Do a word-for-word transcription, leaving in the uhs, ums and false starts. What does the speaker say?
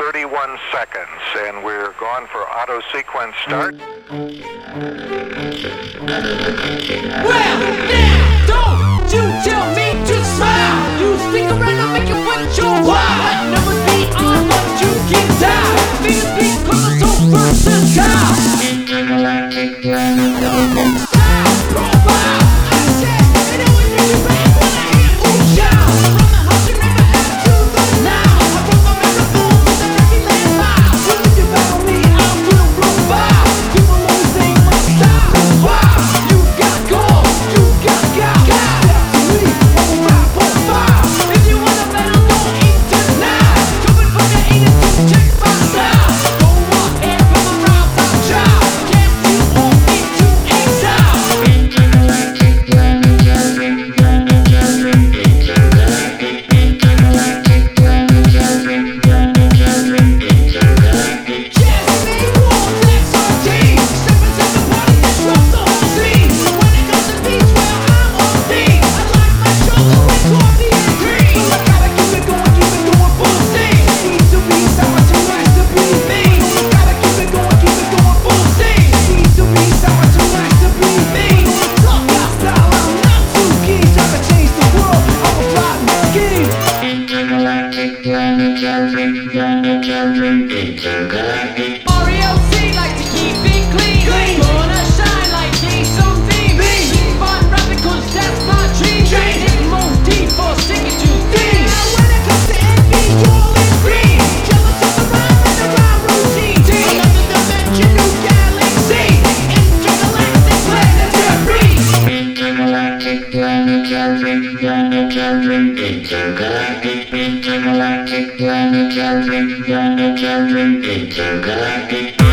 thirty-one seconds, and we're gone for auto sequence start. Well, now, don't you tell me to smile. You stick around, I'll make you wet your wild. Never be on what you can die. Feel beat, cause I'm so versatile. Intergalactic planet. Profile, I said, and always make you back when I hear ooh shout. From the house you never had to the now. I broke my microphone with a turkey land mile. You think about me, I will blow by. People always say my style. Wow, you got gold, you got gal. Step to me, I'm a rap profile. If you wanna battle, don't eat tonight. Coming from the eighties to check my style. Go up and from the rounds I'm child. Can't you walk into exile? Intergalactic planetary, planetary, intergalactic, intergalactic, planetary, planetary, intergalactic. Just me, one, that's our team. Step into the party, disrupt the whole scene. When it comes to beats, well, I'm on theme. I like my shoulder with coffee and cream. I gotta keep it going, keep it going full steam. Need to be sour, too nice to be mean. Gotta keep it going, keep it going full steam. Need to be sour, too nice to be mean. Talk out style, I'm not too keen. Trying to change the world, I'm a plotting scheme. Intergalactic, planetary, planetary, intergalactic. R E L C like to keep it clean. Clean. Gonna shine like he's something. Keep on rapping cause that's my dream. Hit motif or stick it to theme. Now when it comes to envy, all is green. Jealous of the rhyme and the rhyme routine. Another dimension, new galaxy. Intergalactic planetary. Intergalactic planetary, planetary, intergalactic, intergalactic planetary, planetary, intergalactic.